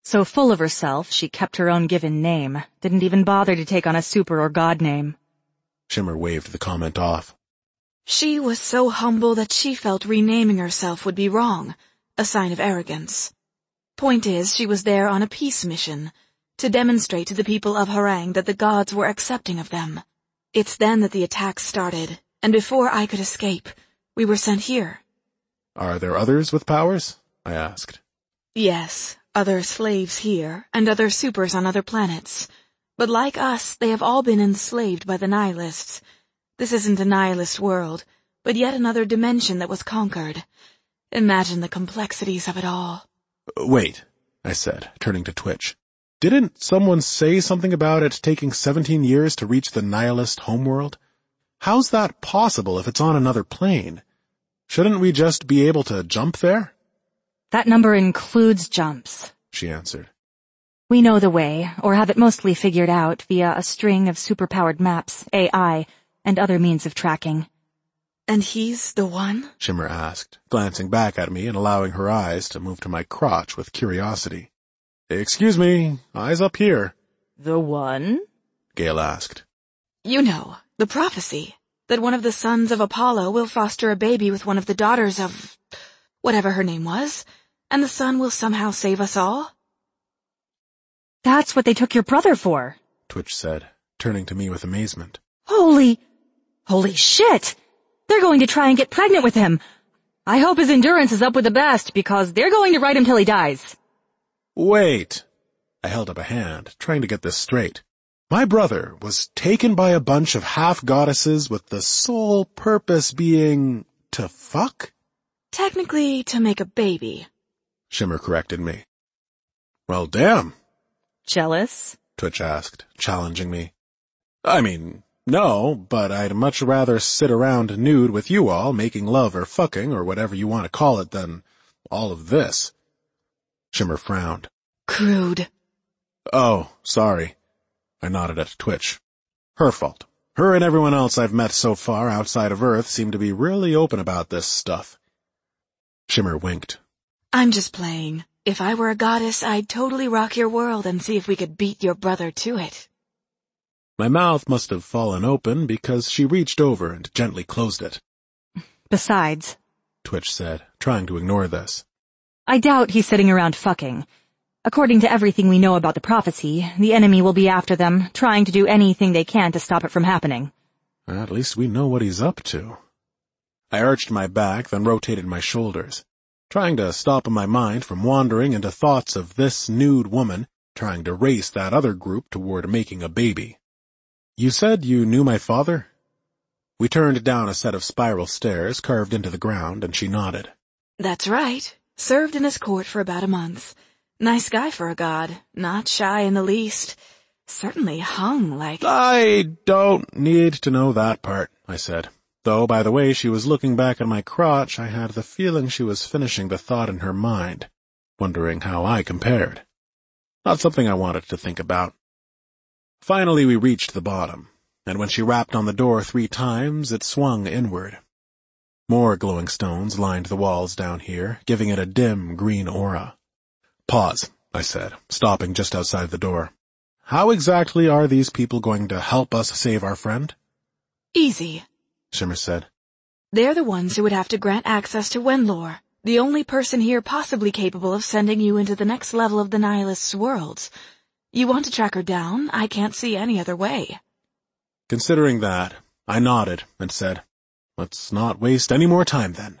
So full of herself, she kept her own given name, didn't even bother to take on a super or god name. Shimmer waved the comment off. She was so humble that she felt renaming herself would be wrong, a sign of arrogance. Point is, she was there on a peace mission, to demonstrate to the people of Harang that the gods were accepting of them. It's then that the attacks started, and before I could escape, we were sent here. Are there others with powers? I asked. Yes, other slaves here, and other supers on other planets. But like us, they have all been enslaved by the Nihilists. This isn't a Nihilist world, but yet another dimension that was conquered. Imagine the complexities of it all. Wait, I said, turning to Twitch. Didn't someone say something about it taking 17 years to reach the Nihilist homeworld? How's that possible if it's on another plane? Shouldn't we just be able to jump there? That number includes jumps, she answered. We know the way, or have it mostly figured out via a string of superpowered maps, AI, and other means of tracking. And he's the one? Shimmer asked, glancing back at me and allowing her eyes to move to my crotch with curiosity. Excuse me, eyes up here. The one? Gale asked. You know, the prophecy, that one of the sons of Apollo will foster a baby with one of the daughters of whatever her name was, and the son will somehow save us all? That's what they took your brother for, Twitch said, turning to me with amazement. Holy shit! They're going to try and get pregnant with him. I hope his endurance is up with the best, because they're going to ride him till he dies. Wait. I held up a hand, trying to get this straight. My brother was taken by a bunch of half-goddesses with the sole purpose being to fuck? Technically, to make a baby. Shimmer corrected me. Well, damn. Jealous? Twitch asked, challenging me. I mean, no, but I'd much rather sit around nude with you all, making love or fucking or whatever you want to call it, than all of this. Shimmer frowned. Crude. Oh, sorry. I nodded at Twitch. Her fault. Her and everyone else I've met so far outside of Earth seem to be really open about this stuff. Shimmer winked. I'm just playing. If I were a goddess, I'd totally rock your world and see if we could beat your brother to it. My mouth must have fallen open because she reached over and gently closed it. Besides, Twitch said, trying to ignore this. I doubt he's sitting around fucking. According to everything we know about the prophecy, the enemy will be after them, trying to do anything they can to stop it from happening. At least we know what he's up to. I arched my back, then rotated my shoulders, trying to stop my mind from wandering into thoughts of this nude woman trying to race that other group toward making a baby. You said you knew my father? We turned down a set of spiral stairs carved into the ground, and she nodded. That's right. Served in his court for about a month. Nice guy for a god. Not shy in the least. Certainly hung like... I don't need to know that part, I said. Though, by the way she was looking back at my crotch, I had the feeling she was finishing the thought in her mind, wondering how I compared. Not something I wanted to think about. Finally we reached the bottom, and when she rapped on the door 3 times, it swung inward. More glowing stones lined the walls down here, giving it a dim green aura. Pause, I said, stopping just outside the door. How exactly are these people going to help us save our friend? Easy, Shimmer said. They're the ones who would have to grant access to Wenlor, the only person here possibly capable of sending you into the next level of the Nihilist's worlds. You want to track her down? I can't see any other way. Considering that, I nodded and said, Let's not waste any more time then.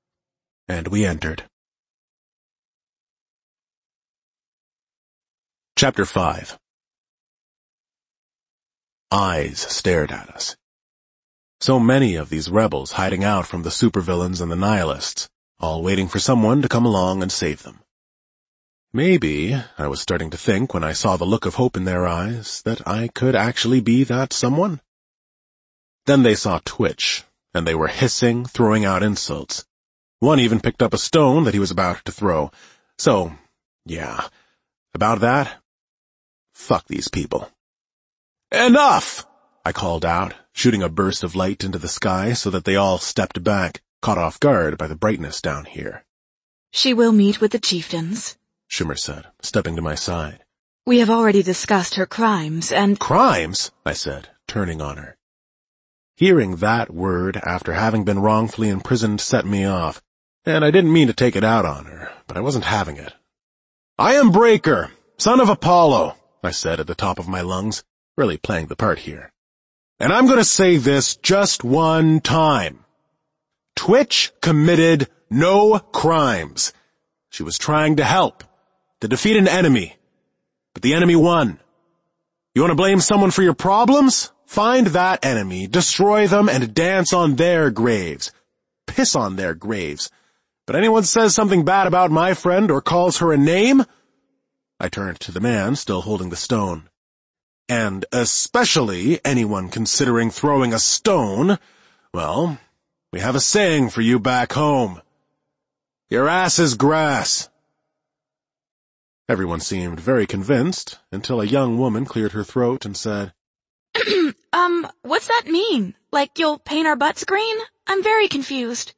And we entered. Chapter 5. Eyes stared at us. So many of these rebels hiding out from the supervillains and the Nihilists, all waiting for someone to come along and save them. Maybe, I was starting to think when I saw the look of hope in their eyes, that I could actually be that someone. Then they saw Twitch, and they were hissing, throwing out insults. One even picked up a stone that he was about to throw. So, yeah, about that, fuck these people. Enough! I called out, shooting a burst of light into the sky so that they all stepped back, caught off guard by the brightness down here. She will meet with the chieftains. Shimmer said, stepping to my side. We have already discussed her crimes and— Crimes? I said, turning on her. Hearing that word after having been wrongfully imprisoned set me off, and I didn't mean to take it out on her, but I wasn't having it. I am Breaker, son of Apollo, I said at the top of my lungs, really playing the part here. And I'm going to say this just one time. Twitch committed no crimes. She was trying to help, to defeat an enemy, but the enemy won. You want to blame someone for your problems? Find that enemy, destroy them, and dance on their graves. Piss on their graves. But anyone says something bad about my friend or calls her a name? I turned to the man still holding the stone. And especially anyone considering throwing a stone, well, we have a saying for you back home. Your ass is grass. Everyone seemed very convinced until a young woman cleared her throat and said, What's that mean? Like you'll paint our butts green? I'm very confused.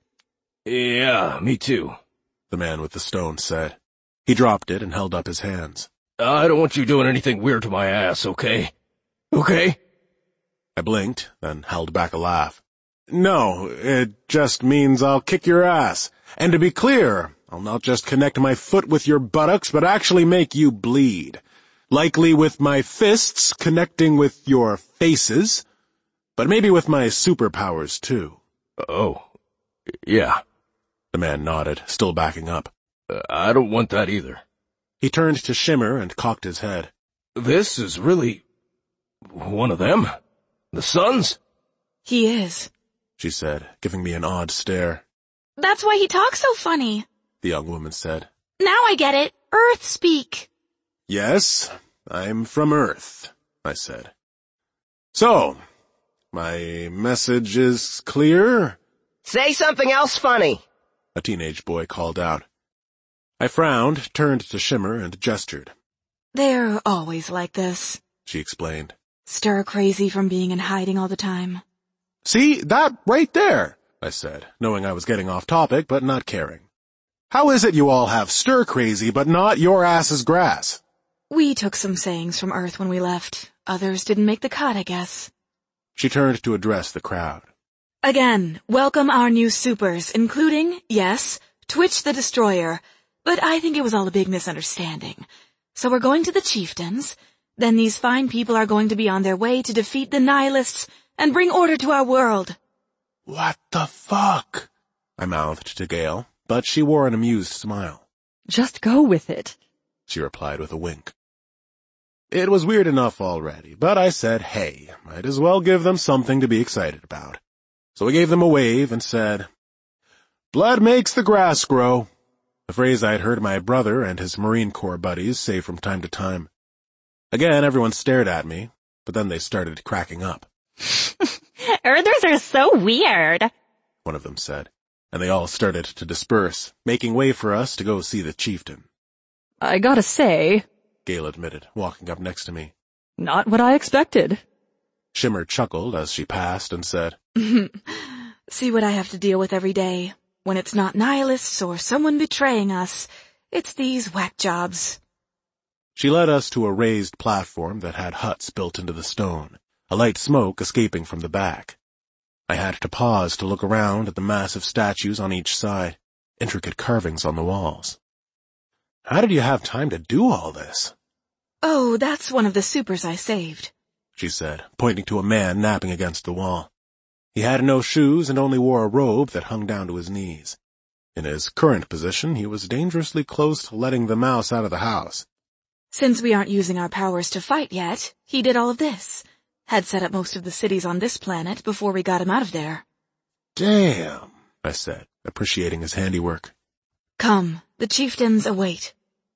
Yeah, me too, the man with the stone said. He dropped it and held up his hands. I don't want you doing anything weird to my ass, okay? Okay? I blinked, then held back a laugh. No, it just means I'll kick your ass. And to be clear, I'll not just connect my foot with your buttocks, but actually make you bleed. Likely with my fists connecting with your faces, but maybe with my superpowers too. Oh, yeah. The man nodded, still backing up. I don't want that either. He turned to Shimmer and cocked his head. This is really one of them? The Suns? He is, she said, giving me an odd stare. That's why he talks so funny, the young woman said. Now I get it. Earth speak. Yes, I'm from Earth, I said. So, my message is clear? Say something else funny, a teenage boy called out. I frowned, turned to Shimmer, and gestured. They're always like this, she explained. Stir crazy from being in hiding all the time. See, that right there, I said, knowing I was getting off topic, but not caring. How is it you all have stir crazy, but not your ass's grass? We took some sayings from Earth when we left. Others didn't make the cut, I guess. She turned to address the crowd. Again, welcome our new supers, including, yes, Twitch the Destroyer, but I think it was all a big misunderstanding. So we're going to the chieftains, then these fine people are going to be on their way to defeat the nihilists and bring order to our world. What the fuck? I mouthed to Gale, but she wore an amused smile. Just go with it, she replied with a wink. It was weird enough already, but I said, hey, might as well give them something to be excited about. So I gave them a wave and said, blood makes the grass grow, a phrase I had heard my brother and his Marine Corps buddies say from time to time. Again, everyone stared at me, but then they started cracking up. Earthers are so weird, one of them said, and they all started to disperse, making way for us to go see the chieftain. I gotta say, Gale admitted, walking up next to me. Not what I expected. Shimmer chuckled as she passed and said, See what I have to deal with every day. When it's not nihilists or someone betraying us, it's these whack jobs. She led us to a raised platform that had huts built into the stone, a light smoke escaping from the back. I had to pause to look around at the massive statues on each side, intricate carvings on the walls. How did you have time to do all this? Oh, that's one of the supers I saved, she said, pointing to a man napping against the wall. He had no shoes and only wore a robe that hung down to his knees. In his current position, he was dangerously close to letting the mouse out of the house. Since we aren't using our powers to fight yet, he did all of this. Had set up most of the cities on this planet before we got him out of there. Damn, I said, appreciating his handiwork. Come, the chieftains await.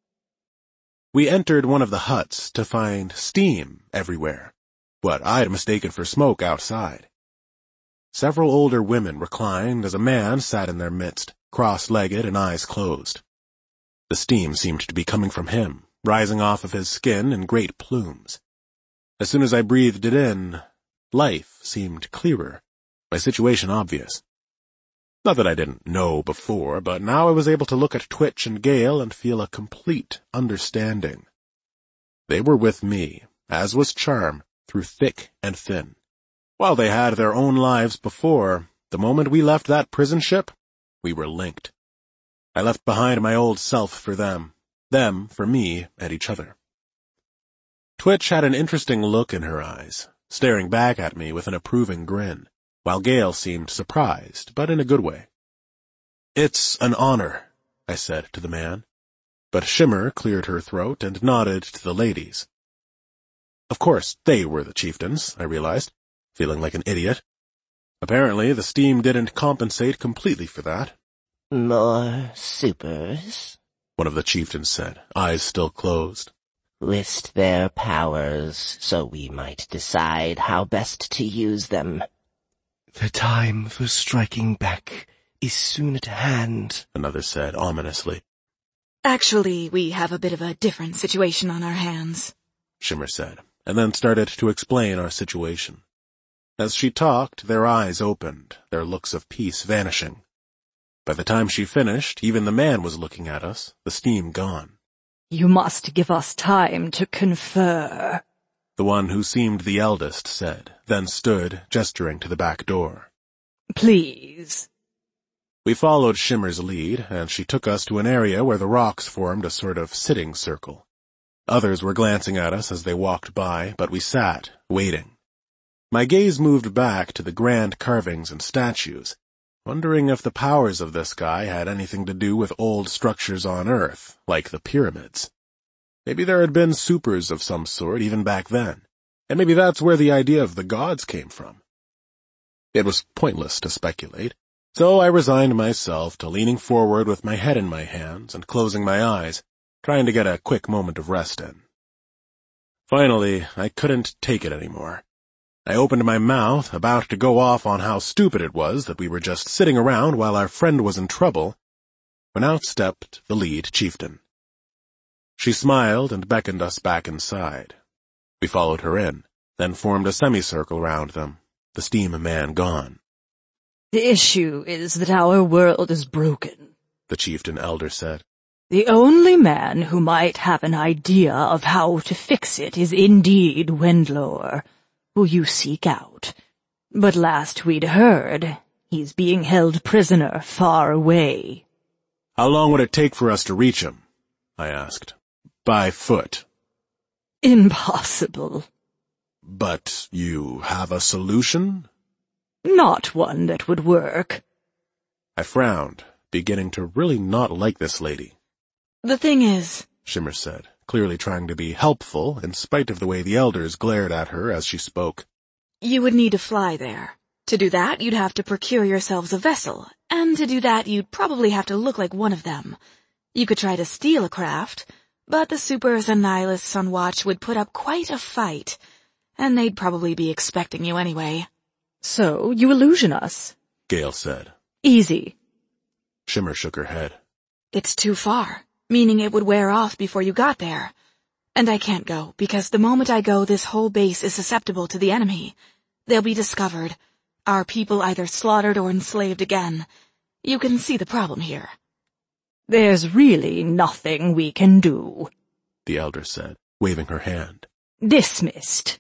We entered one of the huts to find steam everywhere, what I'd mistaken for smoke outside. Several older women reclined as a man sat in their midst, cross-legged and eyes closed. The steam seemed to be coming from him, rising off of his skin in great plumes. As soon as I breathed it in, life seemed clearer, my situation obvious. Not that I didn't know before, but now I was able to look at Twitch and Gale and feel a complete understanding. They were with me, as was Charm, through thick and thin. While they had their own lives before, the moment we left that prison ship, we were linked. I left behind my old self for them for me and each other. Twitch had an interesting look in her eyes, staring back at me with an approving grin, while Gale seemed surprised, but in a good way. "It's an honor," I said to the man, but Shimmer cleared her throat and nodded to the ladies. Of course, they were the chieftains, I realized, feeling like an idiot. Apparently, the steam didn't compensate completely for that. "More supers?" one of the chieftains said, eyes still closed. "List their powers so we might decide how best to use them." "The time for striking back is soon at hand," another said ominously. "Actually, we have a bit of a different situation on our hands," Shimmer said, and then started to explain our situation. As she talked, their eyes opened, their looks of peace vanishing. By the time she finished, even the man was looking at us, the steam gone. "You must give us time to confer," the one who seemed the eldest said, then stood, gesturing to the back door. "Please." We followed Shimmer's lead, and she took us to an area where the rocks formed a sort of sitting circle. Others were glancing at us as they walked by, but we sat, waiting. My gaze moved back to the grand carvings and statues, wondering if the powers of this guy had anything to do with old structures on Earth, like the pyramids. Maybe there had been supers of some sort even back then, and maybe that's where the idea of the gods came from. It was pointless to speculate, so I resigned myself to leaning forward with my head in my hands and closing my eyes, trying to get a quick moment of rest in. Finally, I couldn't take it anymore. I opened my mouth, about to go off on how stupid it was that we were just sitting around while our friend was in trouble, when out stepped the lead chieftain. She smiled and beckoned us back inside. We followed her in, then formed a semicircle round them, the steam man gone. "The issue is that our world is broken," the chieftain elder said. "The only man who might have an idea of how to fix it is indeed Wendlor, who you seek out. But last we'd heard, he's being held prisoner far away." "How long would it take for us to reach him?" I asked. "By foot." "Impossible." "But you have a solution?" "Not one that would work." I frowned, beginning to really not like this lady. "The thing is," Shimmer said, clearly trying to be helpful in spite of the way the elders glared at her as she spoke. "you would need to fly there. To do that, you'd have to procure yourselves a vessel, and to do that, you'd probably have to look like one of them. You could try to steal a craft, but the supers and nihilists on watch would put up quite a fight, and they'd probably be expecting you anyway." "So, you illusion us?" Gale said. "Easy." Shimmer shook her head. "It's too far, meaning it would wear off before you got there. And I can't go, because the moment I go, this whole base is susceptible to the enemy. They'll be discovered, our people either slaughtered or enslaved again. You can see the problem here." "There's really nothing we can do," the elder said, waving her hand. "Dismissed."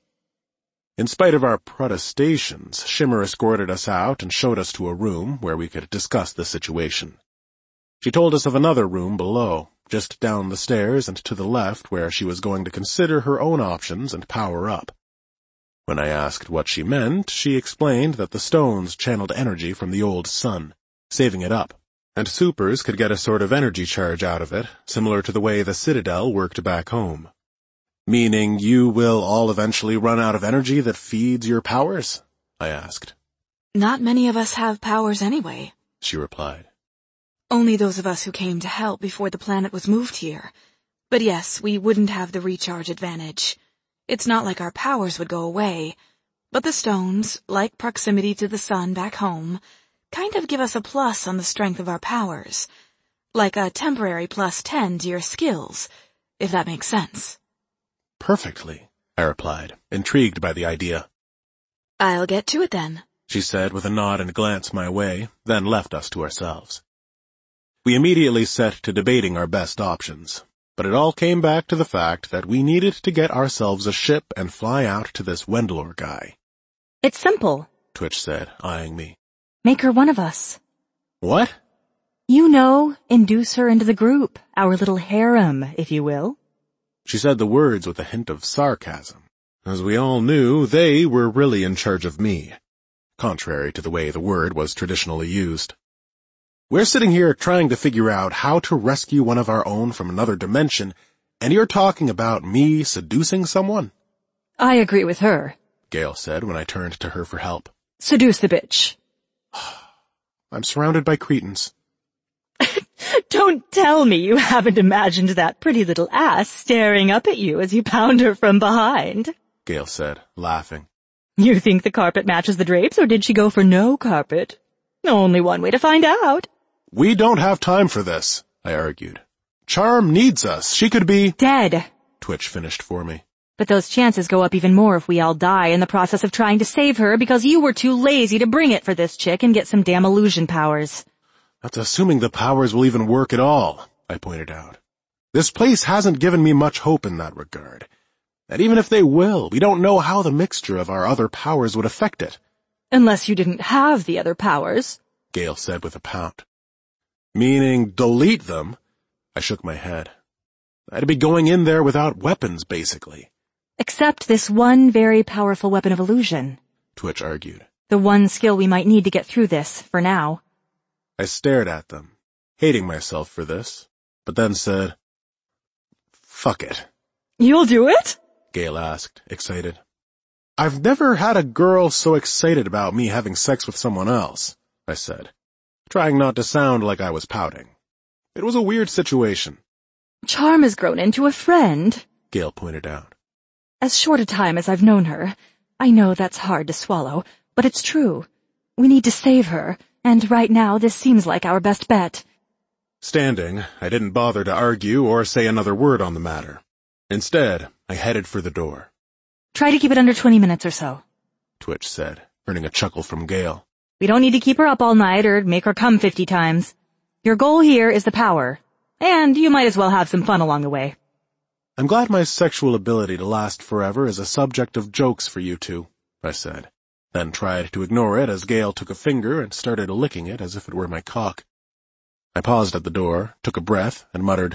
In spite of our protestations, Shimmer escorted us out and showed us to a room where we could discuss the situation. She told us of another room below, just down the stairs and to the left, where she was going to consider her own options and power up. When I asked what she meant, she explained that the stones channeled energy from the old sun, saving it up, and supers could get a sort of energy charge out of it, similar to the way the Citadel worked back home. "Meaning you will all eventually run out of energy that feeds your powers?" I asked. "Not many of us have powers anyway," she replied. "Only those of us who came to help before the planet was moved here. But yes, we wouldn't have the recharge advantage. It's not like our powers would go away, but the stones, like proximity to the sun back home, kind of give us a plus on the strength of our powers. Like a temporary +10 to your skills, if that makes sense." "Perfectly," I replied, intrigued by the idea. "I'll get to it then," she said with a nod and glance my way, then left us to ourselves. We immediately set to debating our best options, but it all came back to the fact that we needed to get ourselves a ship and fly out to this Wendlor guy. It's simple, Twitch said, eyeing me. Make her one of us. What? You know, induce her into the group, our little harem, if you will. She said the words with a hint of sarcasm. As we all knew, they were really in charge of me, contrary to the way the word was traditionally used. We're sitting here trying to figure out how to rescue one of our own from another dimension, and you're talking about me seducing someone? I agree with her, Gale said when I turned to her for help. Seduce the bitch. I'm surrounded by cretins. Don't tell me you haven't imagined that pretty little ass staring up at you as you pound her from behind, Gale said, laughing. You think the carpet matches the drapes, or did she go for no carpet? Only one way to find out. We don't have time for this, I argued. Charm needs us. She could be Dead. Twitch finished for me. But those chances go up even more if we all die in the process of trying to save her because you were too lazy to bring it for this chick and get some damn illusion powers. That's assuming the powers will even work at all, I pointed out. This place hasn't given me much hope in that regard. And even if they will, we don't know how the mixture of our other powers would affect it. Unless you didn't have the other powers, Gale said with a pout. Meaning delete them? I shook my head. I'd be going in there without weapons, basically. Except this one very powerful weapon of illusion, Twitch argued. The one skill we might need to get through this, for now. I stared at them, hating myself for this, but then said, Fuck it. You'll do it? Gale asked, excited. I've never had a girl so excited about me having sex with someone else, I said, trying not to sound like I was pouting. It was a weird situation. Charm has grown into a friend, Gale pointed out. As short a time as I've known her. I know that's hard to swallow, but it's true. We need to save her, and right now this seems like our best bet. Standing, I didn't bother to argue or say another word on the matter. Instead, I headed for the door. Try to keep it under 20 minutes or so, Twitch said, earning a chuckle from Gale. We don't need to keep her up all night or make her come 50 times. Your goal here is the power, and you might as well have some fun along the way. I'm glad my sexual ability to last forever is a subject of jokes for you two, I said, then tried to ignore it as Gale took a finger and started licking it as if it were my cock. I paused at the door, took a breath, and muttered,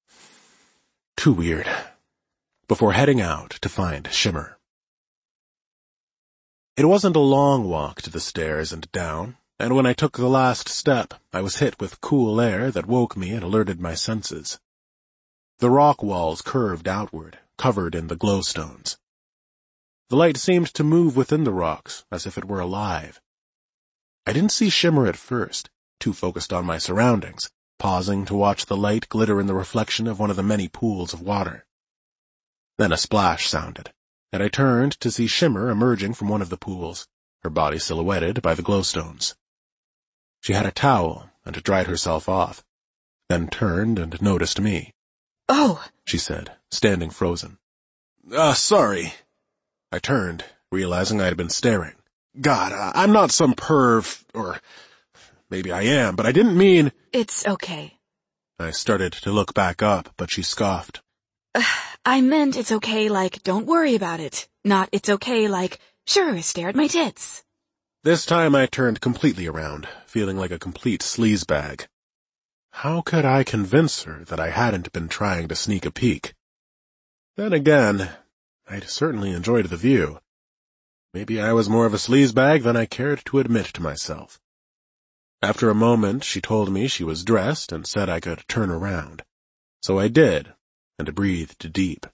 Too weird, before heading out to find Shimmer. It wasn't a long walk to the stairs and down, and when I took the last step, I was hit with cool air that woke me and alerted my senses. The rock walls curved outward, covered in the glowstones. The light seemed to move within the rocks, as if it were alive. I didn't see Shimmer at first, too focused on my surroundings, pausing to watch the light glitter in the reflection of one of the many pools of water. Then a splash sounded, and I turned to see Shimmer emerging from one of the pools, her body silhouetted by the glowstones. She had a towel and dried herself off, then turned and noticed me. Oh, She said, standing frozen. Sorry. I turned, realizing I had been staring. God, I'm not some perv, or maybe I am, but I didn't mean... It's okay. I started to look back up, but she scoffed. I meant it's okay like, don't worry about it. Not it's okay like, sure, stare at my tits. This time I turned completely around, feeling like a complete sleazebag. How could I convince her that I hadn't been trying to sneak a peek? Then again, I'd certainly enjoyed the view. Maybe I was more of a sleazebag than I cared to admit to myself. After a moment, she told me she was dressed and said I could turn around. So I did, and breathed deep.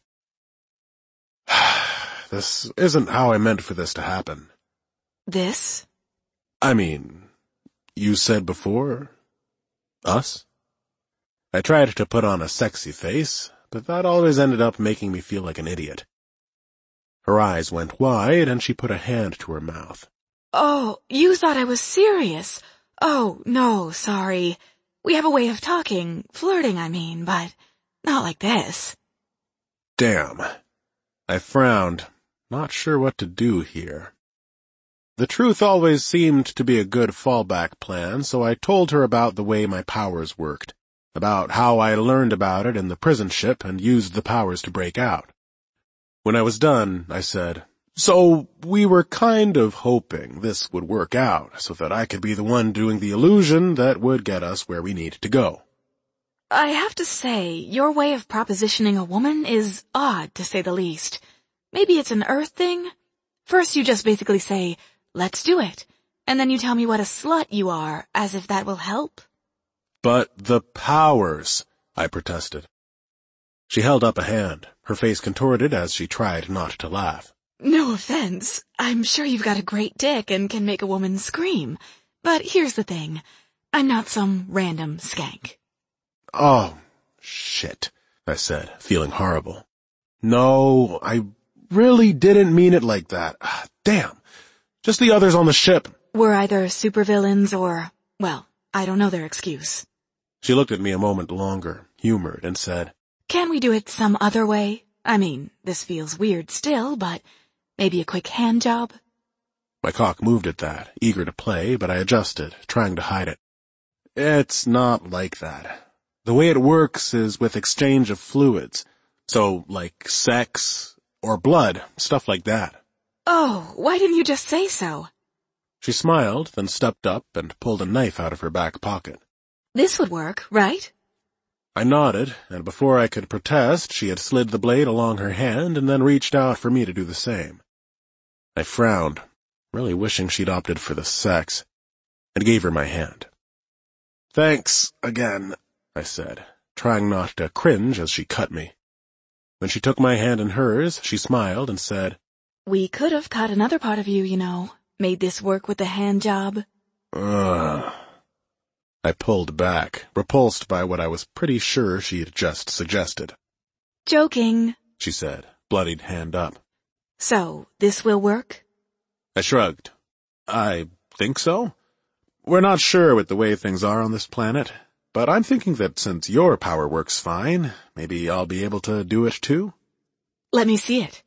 This isn't how I meant for this to happen. This? I mean, you said before, us? I tried to put on a sexy face, but that always ended up making me feel like an idiot. Her eyes went wide, and she put a hand to her mouth. Oh, you thought I was serious. Oh, no, sorry. We have a way of talking, flirting, I mean, but not like this. Damn. I frowned, not sure what to do here. The truth always seemed to be a good fallback plan, so I told her about the way my powers worked, about how I learned about it in the prison ship and used the powers to break out. When I was done, I said, "So we were kind of hoping this would work out so that I could be the one doing the illusion that would get us where we needed to go." I have to say, your way of propositioning a woman is odd, to say the least. Maybe it's an Earth thing? First you just basically say, "Let's do it," and then you tell me what a slut you are, as if that will help. "But the powers," I protested. She held up a hand, her face contorted as she tried not to laugh. No offense. I'm sure you've got a great dick and can make a woman scream. But here's the thing. I'm not some random skank. "Oh, shit," I said, feeling horrible. "No, I really didn't mean it like that. Damn. Just the others on the ship." We're either supervillains or, well, I don't know their excuse. She looked at me a moment longer, humored, and said, Can we do it some other way? I mean, this feels weird still, but maybe a quick hand job? My cock moved at that, eager to play, but I adjusted, trying to hide it. "It's not like that. The way it works is with exchange of fluids. So, like sex, or blood, stuff like that." Oh, why didn't you just say so? She smiled, then stepped up and pulled a knife out of her back pocket. This would work, right? I nodded, and before I could protest, she had slid the blade along her hand and then reached out for me to do the same. I frowned, really wishing she'd opted for the sex, and gave her my hand. "Thanks again," I said, trying not to cringe as she cut me. When she took my hand in hers, she smiled and said, We could have cut another part of you, you know. Made this work with the hand job. "Ugh." I pulled back, repulsed by what I was pretty sure she had just suggested. Joking. She said, bloodied hand up. So, this will work? I shrugged. "I think so. We're not sure with the way things are on this planet, but I'm thinking that since your power works fine, maybe I'll be able to do it too." Let me see it.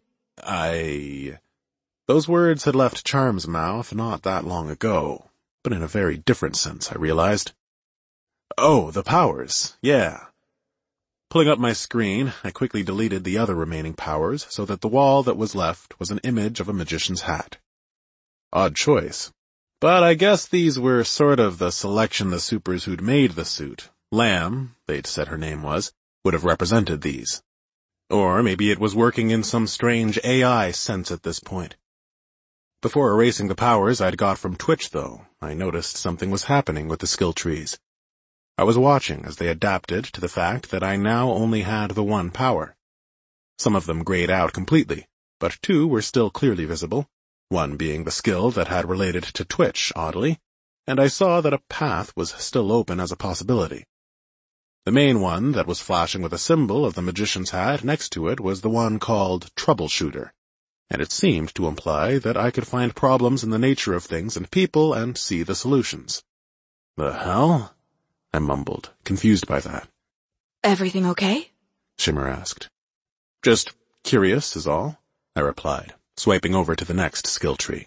Those words had left Charm's mouth not that long ago, but in a very different sense, I realized. "Oh, the powers, yeah." Pulling up my screen, I quickly deleted the other remaining powers so that the wall that was left was an image of a magician's hat. Odd choice. But I guess these were sort of the selection the supers who'd made the suit. Lamb, they'd said her name was, would have represented these. Or maybe it was working in some strange AI sense at this point. Before erasing the powers I'd got from Twitch, though, I noticed something was happening with the skill trees. I was watching as they adapted to the fact that I now only had the one power. Some of them grayed out completely, but two were still clearly visible, one being the skill that had related to Twitch, oddly, and I saw that a path was still open as a possibility. The main one that was flashing with a symbol of the magician's hat next to it was the one called Troubleshooter, and it seemed to imply that I could find problems in the nature of things and people and see the solutions. "The hell?" I mumbled, confused by that. Everything okay? Shimmer asked. "Just curious is all," I replied, swiping over to the next skill tree.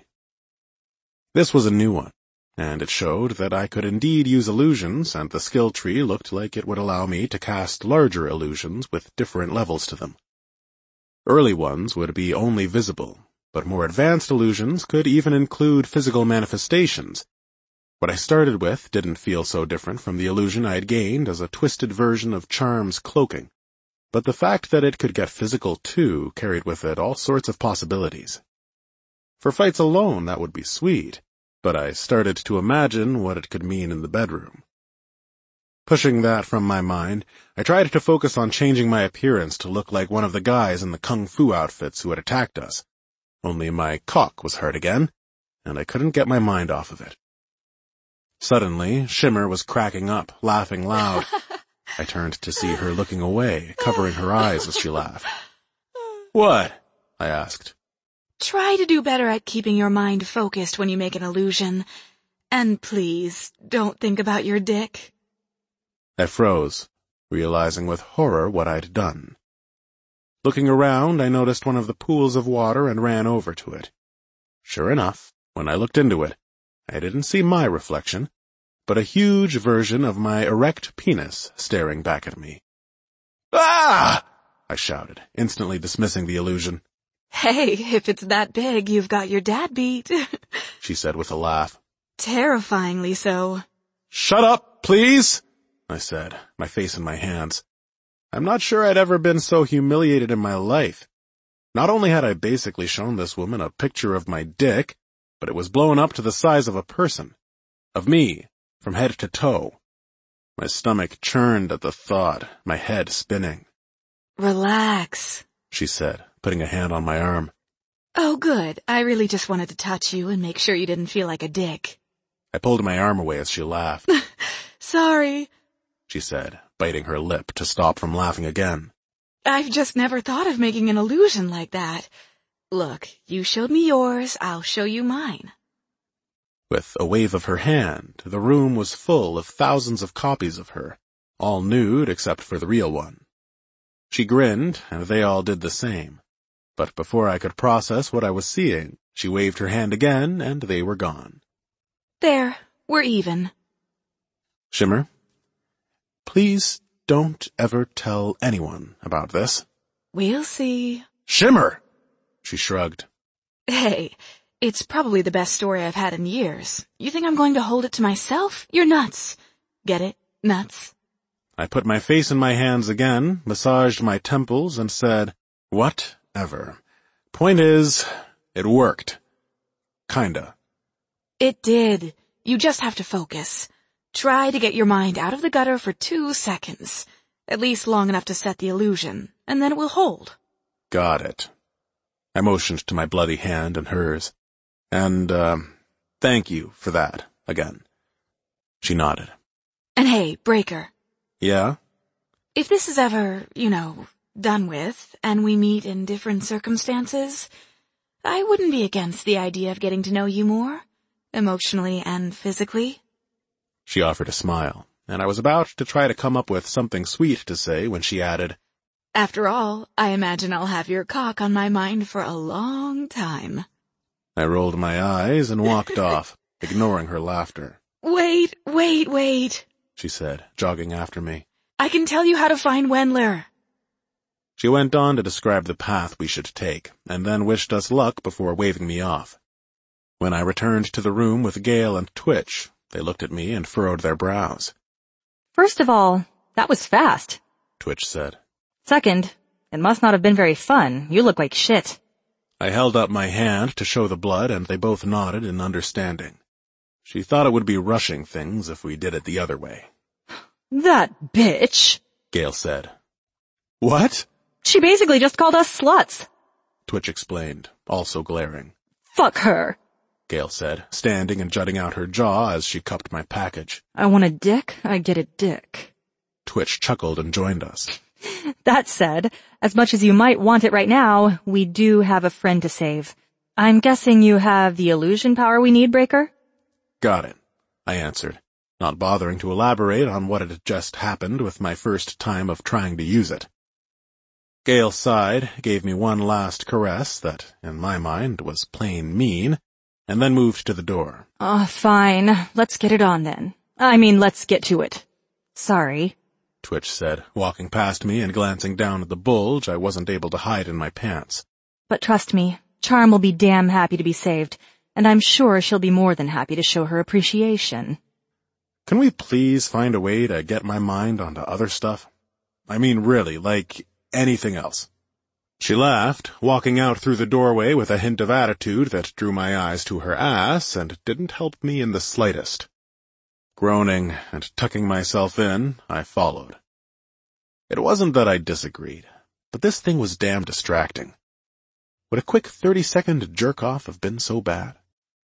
This was a new one, and it showed that I could indeed use illusions, and the skill tree looked like it would allow me to cast larger illusions with different levels to them. Early ones would be only visible, but more advanced illusions could even include physical manifestations. What I started with didn't feel so different from the illusion I had gained as a twisted version of Charm's cloaking, but the fact that it could get physical too carried with it all sorts of possibilities. For fights alone, that would be sweet, but I started to imagine what it could mean in the bedroom. Pushing that from my mind, I tried to focus on changing my appearance to look like one of the guys in the kung fu outfits who had attacked us. Only my cock was hurt again, and I couldn't get my mind off of it. Suddenly, Shimmer was cracking up, laughing loud. I turned to see her looking away, covering her eyes as she laughed. "What?" I asked. Try to do better at keeping your mind focused when you make an illusion. And please, don't think about your dick. I froze, realizing with horror what I'd done. Looking around, I noticed one of the pools of water and ran over to it. Sure enough, When I looked into it, I didn't see my reflection, but a huge version of my erect penis staring back at me. "Ah!" I shouted, instantly dismissing the illusion. Hey, if it's that big, you've got your dad beat. She said with a laugh. Terrifyingly so. "Shut up, please," I said, my face in my hands. I'm not sure I'd ever been so humiliated in my life. Not only had I basically shown this woman a picture of my dick, but it was blown up to the size of a person. Of me, from head to toe. My stomach churned at the thought, my head spinning. Relax, she said, putting a hand on my arm. Oh, good. I really just wanted to touch you and make sure you didn't feel like a dick. I pulled my arm away as she laughed. Sorry, she said, biting her lip to stop from laughing again. I've just never thought of making an illusion like that. Look, you showed me yours, I'll show you mine. With a wave of her hand, the room was full of thousands of copies of her, all nude except for the real one. She grinned, and they all did the same. But before I could process what I was seeing, she waved her hand again, and they were gone. There, we're even. Shimmer, please don't ever tell anyone about this. We'll see. Shimmer! She shrugged. Hey, it's probably the best story I've had in years. You think I'm going to hold it to myself? You're nuts. Get it? Nuts. I put my face in my hands again, massaged my temples, and said, whatever. Point is, it worked. Kinda. It did. You just have to focus. Try to get your mind out of the gutter for 2 seconds. At least long enough to set the illusion, and then it will hold. Got it. I motioned to my bloody hand and hers. And, thank you for that, again. She nodded. And hey, Breaker. Yeah? If this is ever, done with, and we meet in different circumstances, I wouldn't be against the idea of getting to know you more, emotionally and physically. She offered a smile, and I was about to try to come up with something sweet to say when she added, After all, I imagine I'll have your cock on my mind for a long time. I rolled my eyes and walked off, ignoring her laughter. Wait, she said, jogging after me. I can tell you how to find Wendler. She went on to describe the path we should take, and then wished us luck before waving me off. When I returned to the room with Gale and Twitch, they looked at me and furrowed their brows. First of all, that was fast, Twitch said. Second, it must not have been very fun. You look like shit. I held up my hand to show the blood, and they both nodded in understanding. She thought it would be rushing things if we did it the other way. That bitch, Gale said. What? She basically just called us sluts. Twitch explained, also glaring. Fuck her, Gale said, standing and jutting out her jaw as she cupped my package. I want a dick, I get a dick. Twitch chuckled and joined us. That said, as much as you might want it right now, we do have a friend to save. I'm guessing you have the illusion power we need, Breaker? Got it, I answered, not bothering to elaborate on what had just happened with my first time of trying to use it. Gale sighed, gave me one last caress that, in my mind, was plain mean, and then moved to the door. Fine. Let's get it on then. Let's get to it. Sorry, Twitch said, walking past me and glancing down at the bulge I wasn't able to hide in my pants. But trust me, Charm will be damn happy to be saved, and I'm sure she'll be more than happy to show her appreciation. Can we please find a way to get my mind onto other stuff? Really, like anything else. She laughed, walking out through the doorway with a hint of attitude that drew my eyes to her ass and didn't help me in the slightest. Groaning and tucking myself in, I followed. It wasn't that I disagreed, but this thing was damn distracting. Would a quick 30-second jerk-off have been so bad?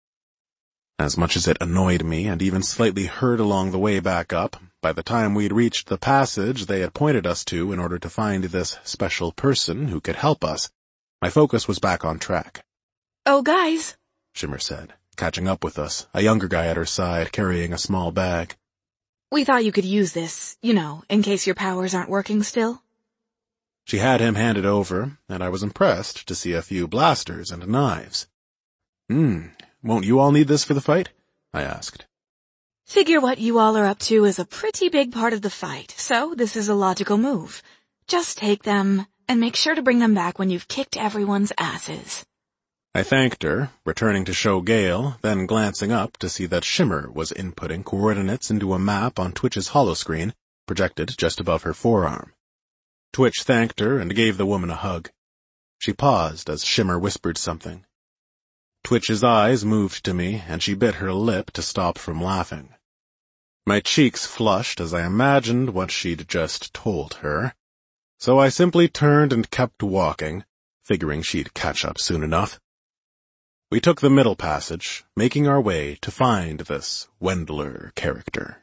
As much as it annoyed me and even slightly hurt along the way back up, by the time we'd reached the passage they had pointed us to in order to find this special person who could help us, my focus was back on track. Oh, guys, Shimmer said, catching up with us, a younger guy at her side carrying a small bag. We thought you could use this, in case your powers aren't working still. She had him handed over, and I was impressed to see a few blasters and knives. Won't you all need this for the fight? I asked. Figure what you all are up to is a pretty big part of the fight, so this is a logical move. Just take them, and make sure to bring them back when you've kicked everyone's asses. I thanked her, returning to show Gale, then glancing up to see that Shimmer was inputting coordinates into a map on Twitch's holoscreen, projected just above her forearm. Twitch thanked her and gave the woman a hug. She paused as Shimmer whispered something. Twitch's eyes moved to me, and she bit her lip to stop from laughing. My cheeks flushed as I imagined what she'd just told her, so I simply turned and kept walking, figuring she'd catch up soon enough. We took the middle passage, making our way to find this Wendler character.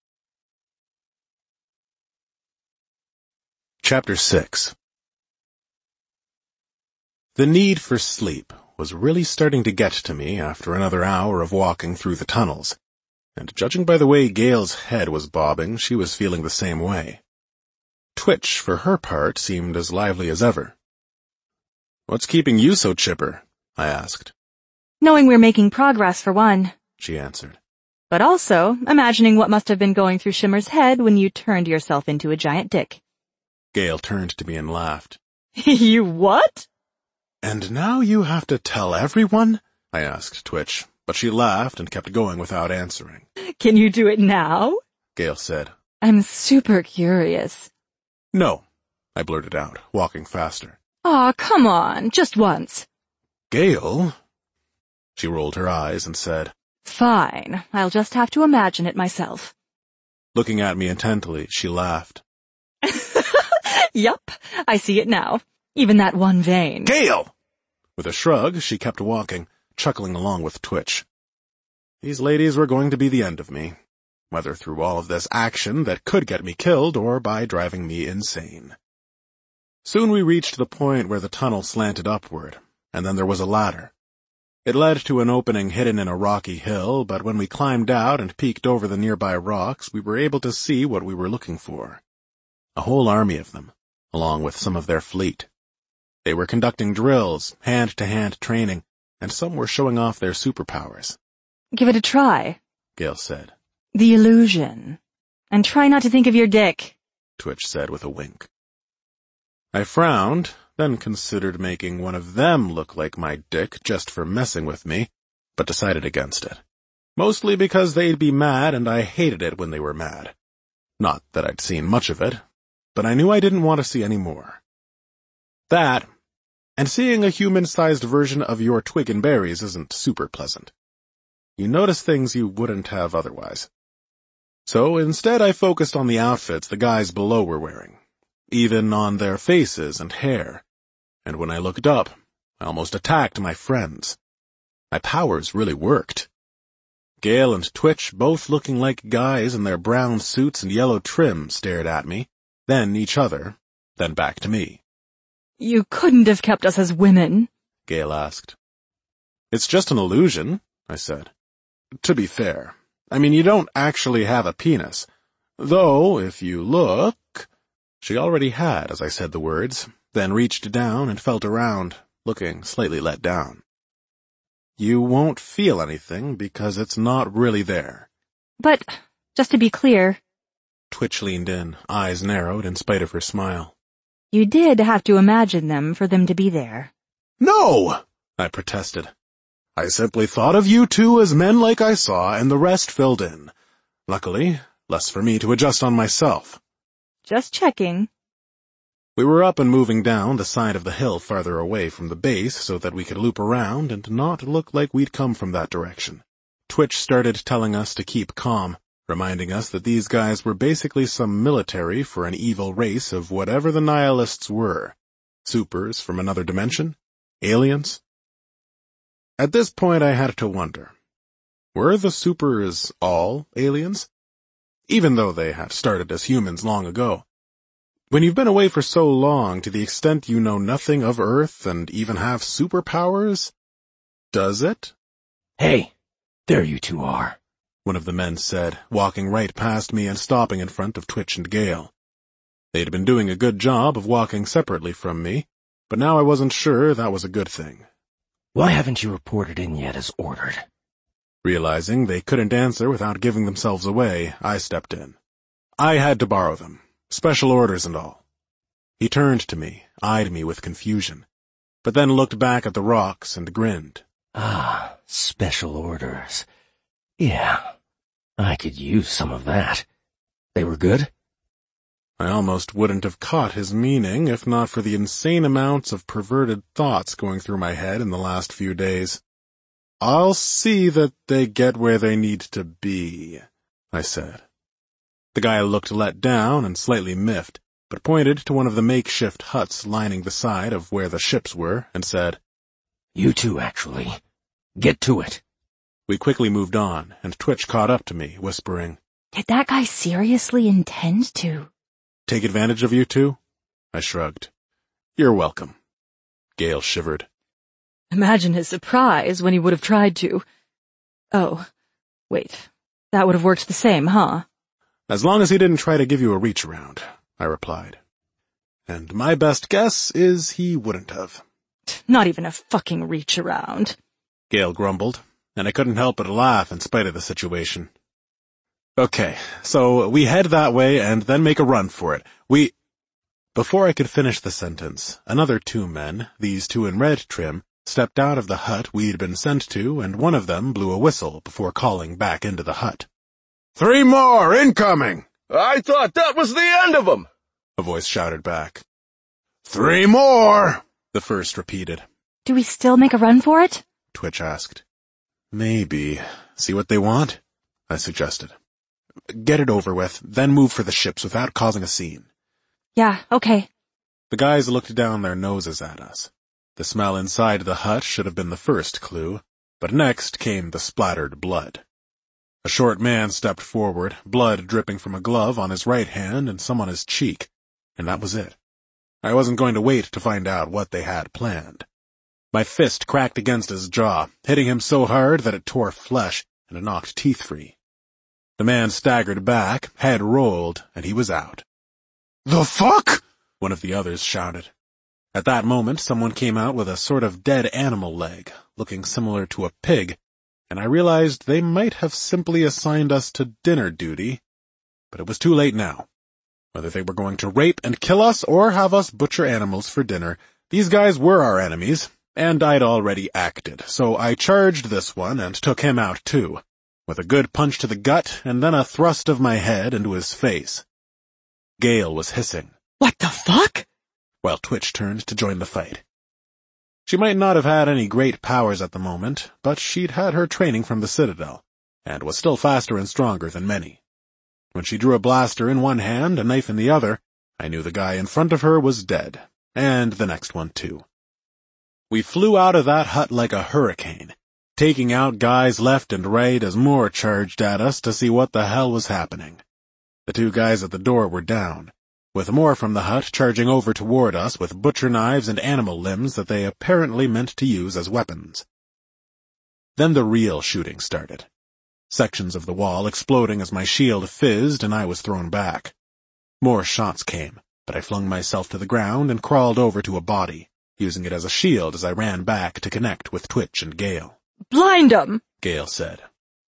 Chapter 6. The need for sleep was really starting to get to me after another hour of walking through the tunnels, and judging by the way Gale's head was bobbing, she was feeling the same way. Twitch, for her part, seemed as lively as ever. "What's keeping you so chipper?" I asked. Knowing we're making progress, for one, she answered. But also imagining what must have been going through Shimmer's head when you turned yourself into a giant dick. Gale turned to me and laughed. You what? "And now you have to tell everyone?" I asked Twitch, but she laughed and kept going without answering. Can you do it now? Gale said. I'm super curious. "No," I blurted out, walking faster. Aw, come on, just once. "Gale?" She rolled her eyes and said, Fine, I'll just have to imagine it myself. Looking at me intently, she laughed. Yup, I see it now. Even that one vein. "Gale!" With a shrug, she kept walking, chuckling along with Twitch. These ladies were going to be the end of me, whether through all of this action that could get me killed or by driving me insane. Soon we reached the point where the tunnel slanted upward, and then there was a ladder. It led to an opening hidden in a rocky hill, but when we climbed out and peeked over the nearby rocks, we were able to see what we were looking for. A whole army of them, along with some of their fleet. They were conducting drills, hand-to-hand training, and some were showing off their superpowers. Give it a try, Gale said. The illusion. And try not to think of your dick, Twitch said with a wink. I frowned, then considered making one of them look like my dick just for messing with me, but decided against it. Mostly because they'd be mad and I hated it when they were mad. Not that I'd seen much of it, but I knew I didn't want to see any more. That, and seeing a human-sized version of your twig and berries isn't super pleasant. You notice things you wouldn't have otherwise. So instead I focused on the outfits the guys below were wearing, even on their faces and hair. And when I looked up, I almost attacked my friends. My powers really worked. Gale and Twitch, both looking like guys in their brown suits and yellow trim, stared at me, then each other, then back to me. You couldn't have kept us as women, Gale asked. It's just an illusion, I said. To be fair, I mean, you don't actually have a penis. Though, if you look... She already had, as I said the words, then reached down and felt around, looking slightly let down. You won't feel anything because it's not really there. But, just to be clear... Twitch leaned in, eyes narrowed in spite of her smile. You did have to imagine them for them to be there. No! I protested. I simply thought of you two as men like I saw, and the rest filled in. Luckily, less for me to adjust on myself. Just checking. We were up and moving down the side of the hill farther away from the base so that we could loop around and not look like we'd come from that direction. Twitch started telling us to keep calm, reminding us that these guys were basically some military for an evil race of whatever the nihilists were. Supers from another dimension? Aliens? At this point I had to wonder, were the supers all aliens? Even though they had started as humans long ago. When you've been away for so long, to the extent you know nothing of Earth and even have superpowers, does it? Hey, there you two are, one of the men said, walking right past me and stopping in front of Twitch and Gale. They'd been doing a good job of walking separately from me, but now I wasn't sure that was a good thing. Why haven't you reported in yet as ordered? Realizing they couldn't answer without giving themselves away, I stepped in. I had to borrow them, special orders and all. He turned to me, eyed me with confusion, but then looked back at the rocks and grinned. Ah, special orders. Yeah, I could use some of that. They were good? I almost wouldn't have caught his meaning if not for the insane amounts of perverted thoughts going through my head in the last few days. I'll see that they get where they need to be, I said. The guy looked let down and slightly miffed, but pointed to one of the makeshift huts lining the side of where the ships were and said, You too, actually. Get to it. We quickly moved on, and Twitch caught up to me, whispering, Did that guy seriously intend to? Take advantage of you two? I shrugged. You're welcome. Gale shivered. Imagine his surprise when he would have tried to. Oh, wait. That would have worked the same, huh? As long as he didn't try to give you a reach around, I replied. And my best guess is he wouldn't have. Not even a fucking reach around. Gale grumbled, and I couldn't help but laugh in spite of the situation. Okay, so we head that way and then make a run for it. Before I could finish the sentence, another two men, these two in red trim, stepped out of the hut we'd been sent to, and one of them blew a whistle before calling back into the hut. 3 more incoming! I thought that was the end of them! A voice shouted back. 3 more! The first repeated. Do we still make a run for it? Twitch asked. Maybe. See what they want? I suggested. Get it over with, then move for the ships without causing a scene. Yeah, okay. The guys looked down their noses at us. The smell inside the hut should have been the first clue, but next came the splattered blood. A short man stepped forward, blood dripping from a glove on his right hand and some on his cheek, and that was it. I wasn't going to wait to find out what they had planned. My fist cracked against his jaw, hitting him so hard that it tore flesh and it knocked teeth free. The man staggered back, head rolled, and he was out. The fuck? One of the others shouted. At that moment, someone came out with a sort of dead animal leg, looking similar to a pig, and I realized they might have simply assigned us to dinner duty, but it was too late now. Whether they were going to rape and kill us or have us butcher animals for dinner, these guys were our enemies, and I'd already acted, so I charged this one and took him out too, with a good punch to the gut and then a thrust of my head into his face. Gale was hissing. What the fuck? While Twitch turned to join the fight. She might not have had any great powers at the moment, but she'd had her training from the Citadel, and was still faster and stronger than many. When she drew a blaster in one hand, a knife in the other, I knew the guy in front of her was dead, and the next one too. We flew out of that hut like a hurricane, taking out guys left and right as more charged at us to see what the hell was happening. The two guys at the door were down, with more from the hut charging over toward us with butcher knives and animal limbs that they apparently meant to use as weapons. Then the real shooting started. Sections of the wall exploding as my shield fizzed and I was thrown back. More shots came, but I flung myself to the ground and crawled over to a body, using it as a shield as I ran back to connect with Twitch and Gale. Blind 'em! Gale said.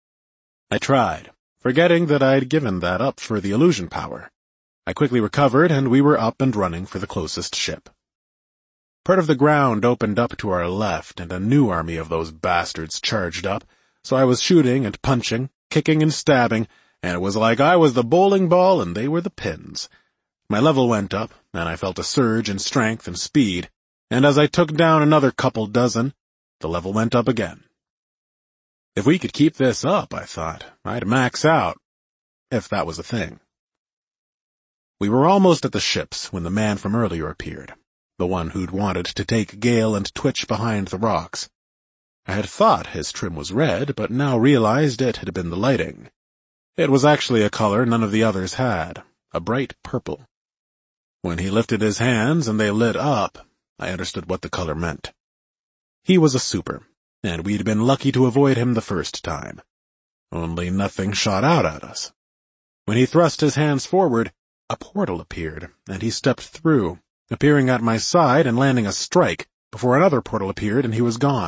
I tried, forgetting that I'd given that up for the illusion power. I quickly recovered and we were up and running for the closest ship. Part of the ground opened up to our left and a new army of those bastards charged up, so I was shooting and punching, kicking and stabbing, and it was like I was the bowling ball and they were the pins. My level went up, and I felt a surge in strength and speed, and as I took down another couple dozen, the level went up again. If we could keep this up, I thought, I'd max out, if that was a thing. We were almost at the ships when the man from earlier appeared, the one who'd wanted to take Gale and Twitch behind the rocks. I had thought his trim was red, but now realized it had been the lighting. It was actually a color none of the others had, a bright purple. When he lifted his hands and they lit up, I understood what the color meant. He was a super, and we'd been lucky to avoid him the first time. Only nothing shot out at us. When he thrust his hands forward, a portal appeared, and he stepped through, appearing at my side and landing a strike, before another portal appeared and he was gone,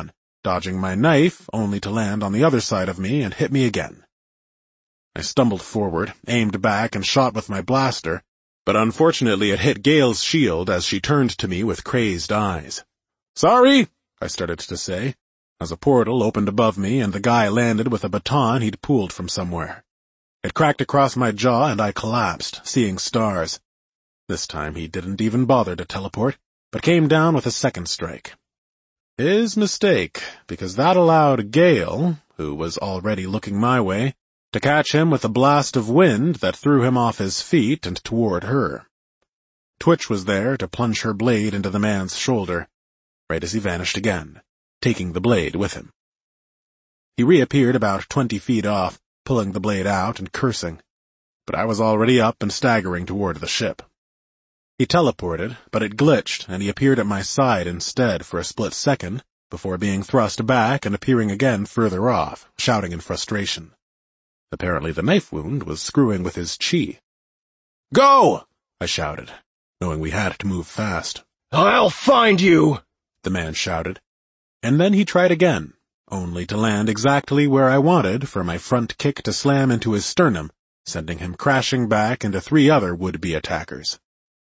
dodging my knife only to land on the other side of me and hit me again. I stumbled forward, aimed back, and shot with my blaster, but unfortunately it hit Gale's shield as she turned to me with crazed eyes. "Sorry," I started to say, as a portal opened above me and the guy landed with a baton he'd pulled from somewhere. It cracked across my jaw and I collapsed, seeing stars. This time he didn't even bother to teleport, but came down with a second strike. His mistake, because that allowed Gale, who was already looking my way, to catch him with a blast of wind that threw him off his feet and toward her. Twitch was there to plunge her blade into the man's shoulder, right as he vanished again, taking the blade with him. He reappeared about 20 feet off, pulling the blade out and cursing, but I was already up and staggering toward the ship. He teleported, but it glitched, and he appeared at my side instead for a split second, before being thrust back and appearing again further off, shouting in frustration. Apparently the knife wound was screwing with his chi. "Go!" I shouted, knowing we had to move fast. "I'll find you!" the man shouted, and then he tried again, only to land exactly where I wanted for my front kick to slam into his sternum, sending him crashing back into 3 other would-be attackers.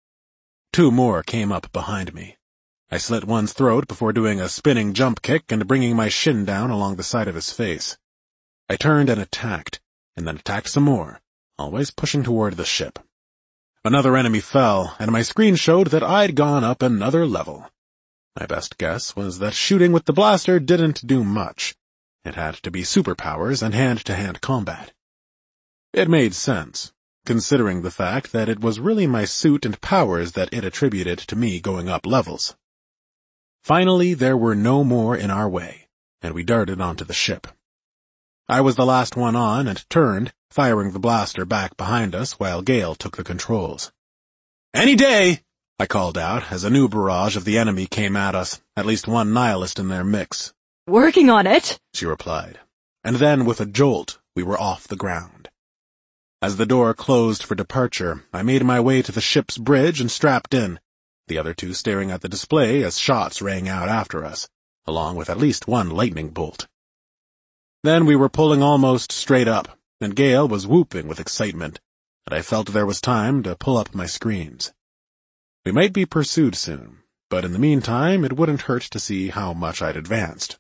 2 more came up behind me. I slit one's throat before doing a spinning jump kick and bringing my shin down along the side of his face. I turned and attacked, and then attacked some more, always pushing toward the ship. Another enemy fell, and my screen showed that I'd gone up another level. My best guess was that shooting with the blaster didn't do much. It had to be superpowers and hand-to-hand combat. It made sense, considering the fact that it was really my suit and powers that it attributed to me going up levels. Finally, there were no more in our way, and we darted onto the ship. I was the last one on and turned, firing the blaster back behind us while Gale took the controls. "Any day!" I called out as a new barrage of the enemy came at us, at least one nihilist in their mix. "Working on it," she replied, and then with a jolt, we were off the ground. As the door closed for departure, I made my way to the ship's bridge and strapped in, the other 2 staring at the display as shots rang out after us, along with at least 1 lightning bolt. Then we were pulling almost straight up, and Gale was whooping with excitement, and I felt there was time to pull up my screens. We might be pursued soon, but in the meantime it wouldn't hurt to see how much I'd advanced.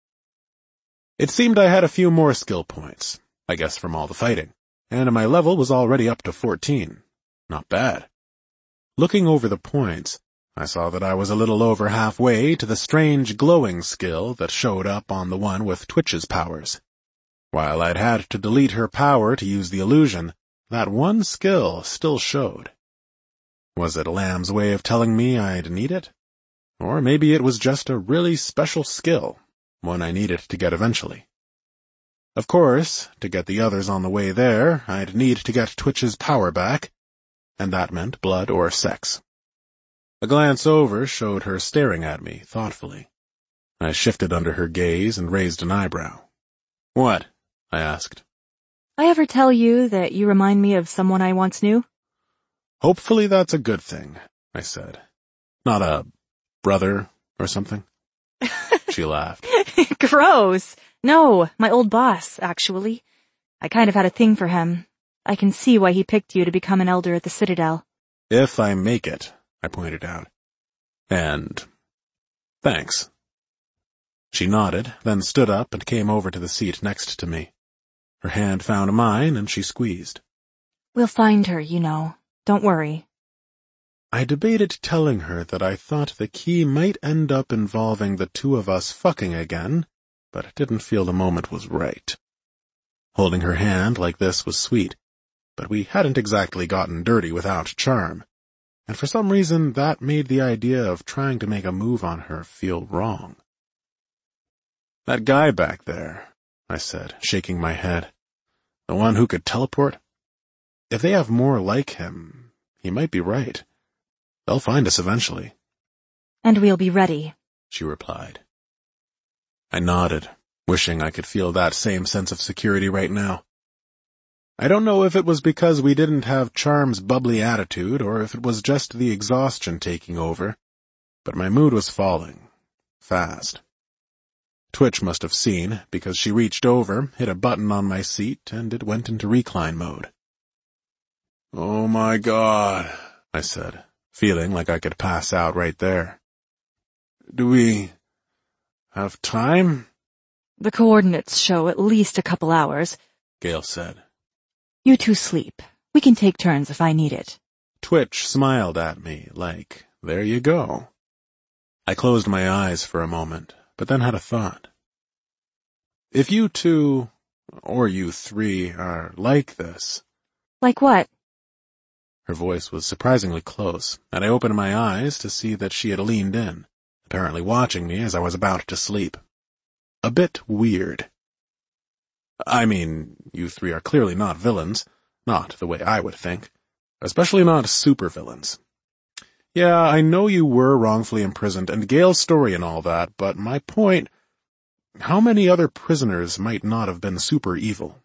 It seemed I had a few more skill points, I guess from all the fighting, and my level was already up to 14. Not bad. Looking over the points, I saw that I was a little over halfway to the strange glowing skill that showed up on the one with Twitch's powers. While I'd had to delete her power to use the illusion, that one skill still showed. Was it Lamb's way of telling me I'd need it? Or maybe it was just a really special skill, one I needed to get eventually. Of course, to get the others on the way there, I'd need to get Twitch's power back, and that meant blood or sex. A glance over showed her staring at me thoughtfully. I shifted under her gaze and raised an eyebrow. "What?" I asked. "I ever tell you that you remind me of someone I once knew?" "Hopefully that's a good thing," I said. "Not a brother or something?" She laughed. "Gross. No, my old boss, actually. I kind of had a thing for him. I can see why he picked you to become an elder at the Citadel." "If I make it," I pointed out. "And thanks." She nodded, then stood up and came over to the seat next to me. Her hand found mine and she squeezed. "We'll find her, you know. Don't worry." I debated telling her that I thought the key might end up involving the 2 of us fucking again, but didn't feel the moment was right. Holding her hand like this was sweet, but we hadn't exactly gotten dirty without charm, and for some reason that made the idea of trying to make a move on her feel wrong. "That guy back there," I said, shaking my head. "The one who could teleport? If they have more like him, he might be right. They'll find us eventually." "And we'll be ready," she replied. I nodded, wishing I could feel that same sense of security right now. I don't know if it was because we didn't have Charm's bubbly attitude or if it was just the exhaustion taking over, but my mood was falling. Fast. Twitch must have seen, because she reached over, hit a button on my seat, and it went into recline mode. "Oh my God," I said, feeling like I could pass out right there. "Do we have time?" The coordinates show at least a couple hours, Gale said. "You two sleep. We can take turns if I need it." Twitch smiled at me like, there you go. I closed my eyes for a moment, but then had a thought. If you two, or you three, are like this... Like what? Her voice was surprisingly close, and I opened my eyes to see that she had leaned in, apparently watching me as I was about to sleep. A bit weird. I mean, you three are clearly not villains, not the way I would think, especially not supervillains. Yeah, I know you were wrongfully imprisoned, and Gale's story and all that, but my point... How many other prisoners might not have been super evil?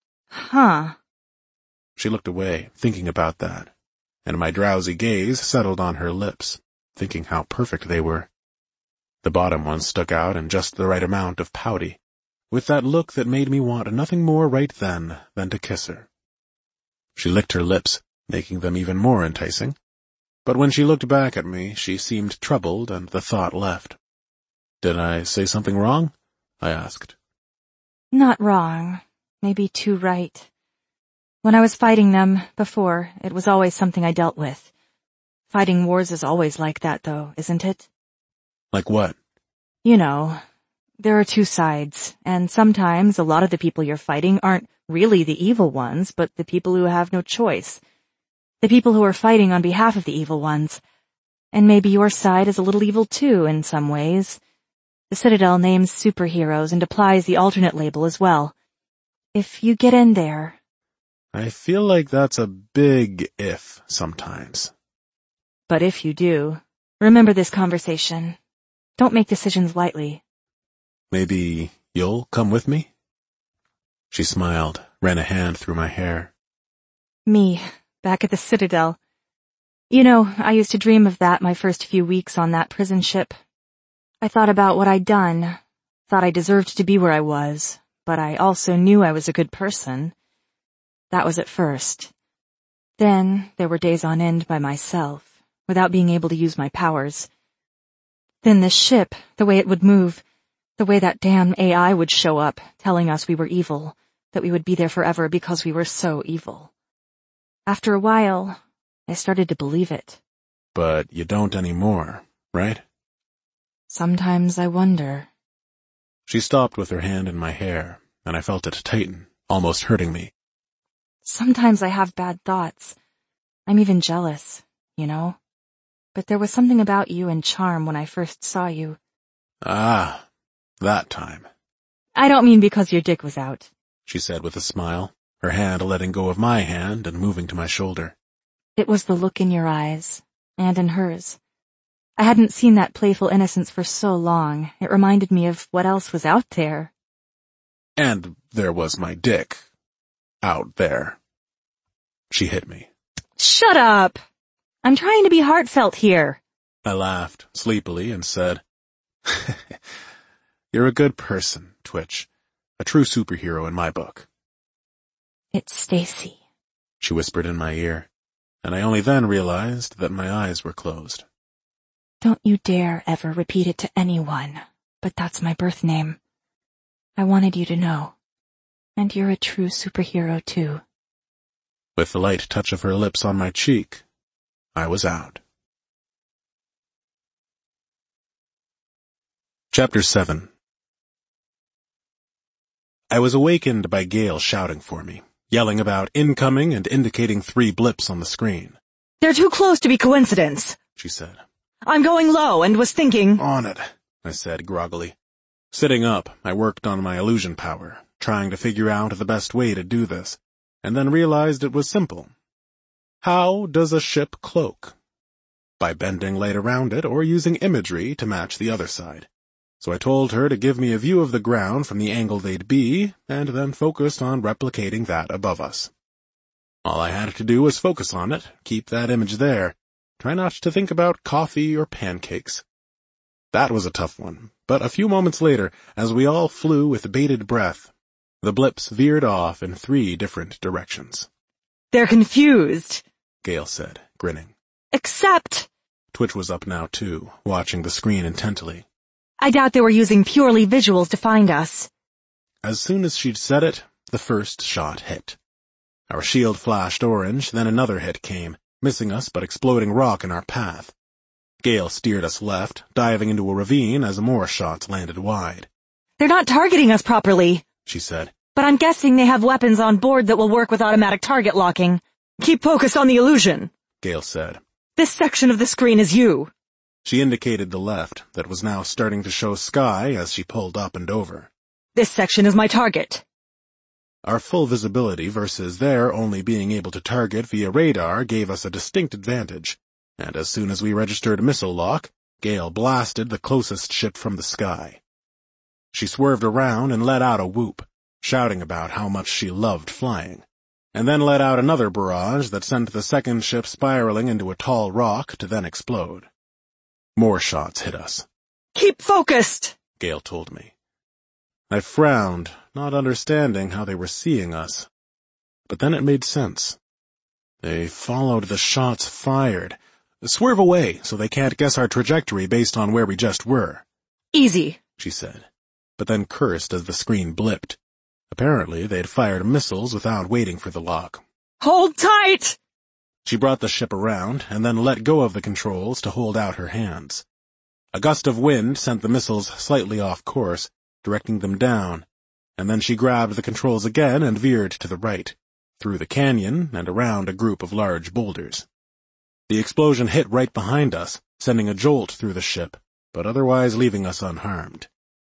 Huh. She looked away, thinking about that, and my drowsy gaze settled on her lips, thinking how perfect they were. The bottom one stuck out in just the right amount of pouty, with that look that made me want nothing more right then than to kiss her. She licked her lips, making them even more enticing, but when she looked back at me, she seemed troubled and the thought left. "Did I say something wrong?" I asked. Not wrong. Maybe too right. When I was fighting them before, it was always something I dealt with. Fighting wars is always like that, though, isn't it? Like what? You know, there are two sides, and sometimes a lot of the people you're fighting aren't really the evil ones, but the people who have no choice. The people who are fighting on behalf of the evil ones. And maybe your side is a little evil too, in some ways. The Citadel names superheroes and applies the alternate label as well. If you get in there... I feel like that's a big if sometimes. But if you do, remember this conversation. Don't make decisions lightly. Maybe you'll come with me? She smiled, ran a hand through my hair. Me, back at the Citadel. You know, I used to dream of that my first few weeks on that prison ship. I thought about what I'd done, thought I deserved to be where I was, but I also knew I was a good person. That was at first. Then there were days on end by myself, without being able to use my powers. Then this ship, the way it would move, the way that damn AI would show up, telling us we were evil, that we would be there forever because we were so evil. After a while, I started to believe it. But you don't anymore, right? Sometimes I wonder. She stopped with her hand in my hair, and I felt it tighten, almost hurting me. Sometimes I have bad thoughts. I'm even jealous, you know? But there was something about you and charm when I first saw you. Ah, that time. I don't mean because your dick was out, she said with a smile, her hand letting go of my hand and moving to my shoulder. It was the look in your eyes, and in hers. I hadn't seen that playful innocence for so long, it reminded me of what else was out there. And there was my dick. Out there. She hit me. Shut up! I'm trying to be heartfelt here. I laughed sleepily and said, "You're a good person, Twitch. A true superhero in my book." It's Stacy, she whispered in my ear, and I only then realized that my eyes were closed. Don't you dare ever repeat it to anyone, but that's my birth name. I wanted you to know. And you're a true superhero too. With the light touch of her lips on my cheek, I was out. Chapter 7. I was awakened by Gale shouting for me, yelling about incoming and indicating 3 blips on the screen. They're too close to be coincidence, she said. I'm going low and was thinking... On it, I said groggily. Sitting up, I worked on my illusion power, trying to figure out the best way to do this, and then realized it was simple. How does a ship cloak? By bending light around it or using imagery to match the other side. So I told her to give me a view of the ground from the angle they'd be, and then focused on replicating that above us. All I had to do was focus on it, keep that image there. Try not to think about coffee or pancakes. That was a tough one, but a few moments later, as we all flew with bated breath, the blips veered off in 3 different directions. They're confused. Gale said, grinning. Except... Twitch was up now too, watching the screen intently. I doubt they were using purely visuals to find us. As soon as she'd said it, the first shot hit. Our shield flashed orange, then another hit came, missing us but exploding rock in our path. Gale steered us left, diving into a ravine as more shots landed wide. They're not targeting us properly, she said. But I'm guessing they have weapons on board that will work with automatic target locking. Keep focused on the illusion, Gale said. This section of the screen is you. She indicated the left, that was now starting to show sky as she pulled up and over. This section is my target. Our full visibility versus their only being able to target via radar gave us a distinct advantage, and as soon as we registered missile lock, Gale blasted the closest ship from the sky. She swerved around and let out a whoop, shouting about how much she loved flying, and then let out another barrage that sent the second ship spiraling into a tall rock to then explode. More shots hit us. Keep focused, Gale told me. I frowned, not understanding how they were seeing us. But then it made sense. They followed the shots fired. Swerve away so they can't guess our trajectory based on where we just were. Easy, she said, but then cursed as the screen blipped. Apparently, they'd fired missiles without waiting for the lock. Hold tight! She brought the ship around and then let go of the controls to hold out her hands. A gust of wind sent the missiles slightly off course, directing them down, and then she grabbed the controls again and veered to the right, through the canyon and around a group of large boulders. The explosion hit right behind us, sending a jolt through the ship, but otherwise leaving us unharmed.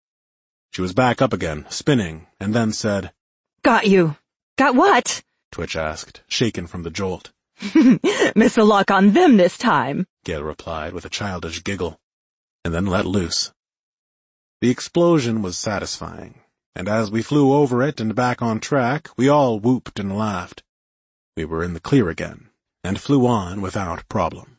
She was back up again, spinning, and then said, Got you. Got what? Twitch asked, shaken from the jolt. Missile lock on them this time, Gale replied with a childish giggle, and then let loose. The explosion was satisfying, and as we flew over it and back on track, we all whooped and laughed. We were in the clear again, and flew on without problem.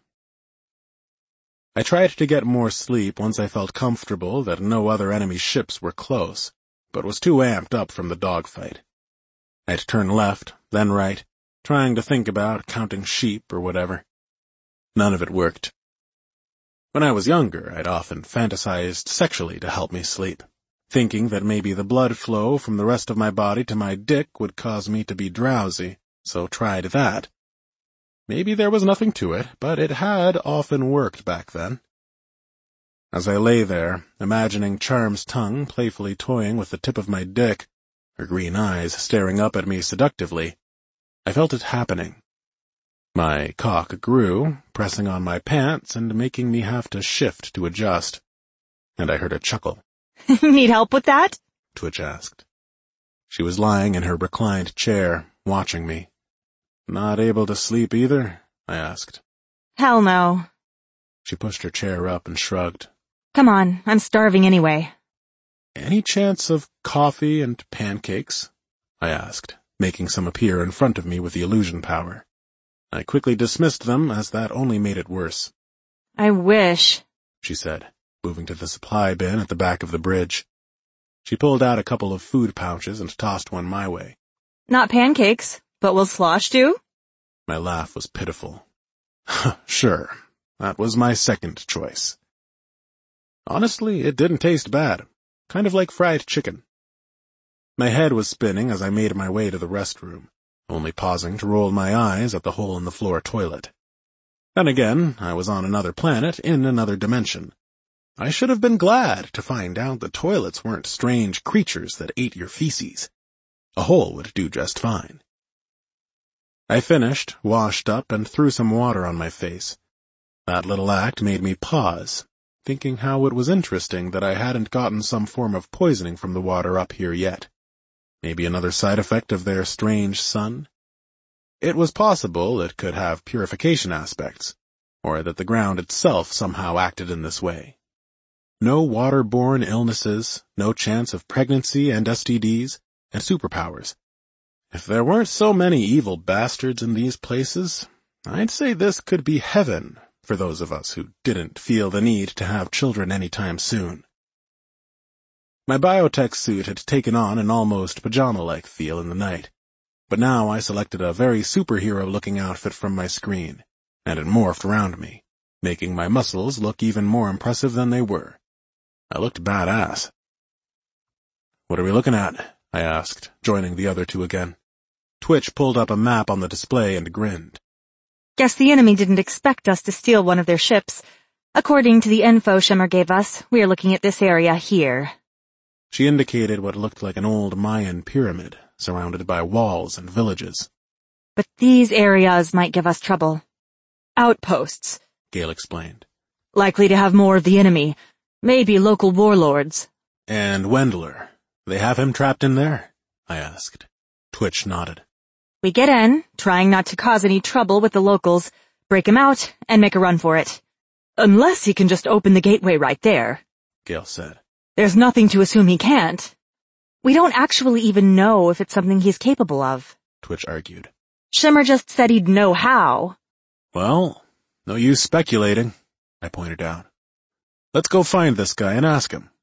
I tried to get more sleep once I felt comfortable that no other enemy ships were close, but was too amped up from the dogfight. I'd turn left, then right, trying to think about counting sheep or whatever. None of it worked. When I was younger, I'd often fantasized sexually to help me sleep, thinking that maybe the blood flow from the rest of my body to my dick would cause me to be drowsy, so tried that. Maybe there was nothing to it, but it had often worked back then. As I lay there, imagining Charm's tongue playfully toying with the tip of my dick, her green eyes staring up at me seductively, I felt it happening. My cock grew, pressing on my pants and making me have to shift to adjust. And I heard a chuckle. Need help with that? Twitch asked. She was lying in her reclined chair, watching me. Not able to sleep either? I asked. Hell no. She pushed her chair up and shrugged. Come on, I'm starving anyway. Any chance of coffee and pancakes? I asked, making some appear in front of me with the illusion power. I quickly dismissed them, as that only made it worse. I wish, she said, moving to the supply bin at the back of the bridge. She pulled out a couple of food pouches and tossed one my way. Not pancakes, but will slosh do? My laugh was pitiful. Sure, that was my second choice. Honestly, it didn't taste bad, kind of like fried chicken. My head was spinning as I made my way to the restroom, only pausing to roll my eyes at the hole-in-the-floor toilet. Then again, I was on another planet in another dimension. I should have been glad to find out the toilets weren't strange creatures that ate your feces. A hole would do just fine. I finished, washed up, and threw some water on my face. That little act made me pause, thinking how it was interesting that I hadn't gotten some form of poisoning from the water up here yet. Maybe another side effect of their strange sun? It was possible it could have purification aspects, or that the ground itself somehow acted in this way. No waterborne illnesses, no chance of pregnancy and STDs, and superpowers. If there weren't so many evil bastards in these places, I'd say this could be heaven, for those of us who didn't feel the need to have children anytime soon. My biotech suit had taken on an almost pajama-like feel in the night, but now I selected a very superhero-looking outfit from my screen, and it morphed around me, making my muscles look even more impressive than they were. I looked badass. "What are we looking at?" I asked, joining the other two again. Twitch pulled up a map on the display and grinned. Guess the enemy didn't expect us to steal one of their ships. According to the info Shimmer gave us, we are looking at this area here. She indicated what looked like an old Mayan pyramid, surrounded by walls and villages. But these areas might give us trouble. Outposts, Gale explained. Likely to have more of the enemy. Maybe local warlords. And Wendler. They have him trapped in there? I asked. Twitch nodded. We get in, trying not to cause any trouble with the locals, break him out, and make a run for it. Unless he can just open the gateway right there, Gale said. There's nothing to assume he can't. We don't actually even know if it's something he's capable of, Twitch argued. Shimmer just said he'd know how. Well, no use speculating, I pointed out. Let's go find this guy and ask him.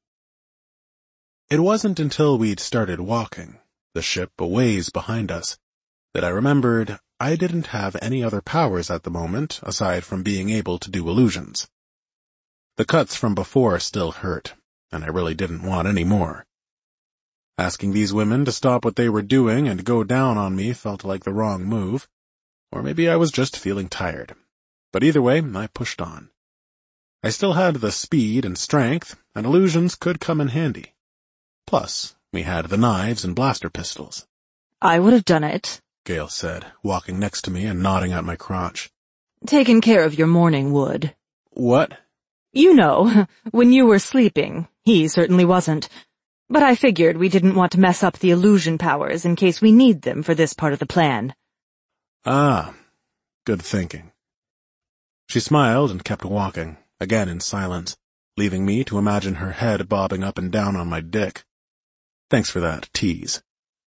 It wasn't until we'd started walking, the ship a ways behind us, that I remembered I didn't have any other powers at the moment aside from being able to do illusions. The cuts from before still hurt, and I really didn't want any more. Asking these women to stop what they were doing and go down on me felt like the wrong move, or maybe I was just feeling tired. But either way, I pushed on. I still had the speed and strength, and illusions could come in handy. Plus, we had the knives and blaster pistols. I would have done it, Gale said, walking next to me and nodding at my crotch. Taken care of your morning would. What? You know, when you were sleeping, he certainly wasn't. But I figured we didn't want to mess up the illusion powers in case we need them for this part of the plan. Ah, good thinking. She smiled and kept walking, again in silence, leaving me to imagine her head bobbing up and down on my dick. Thanks for that tease.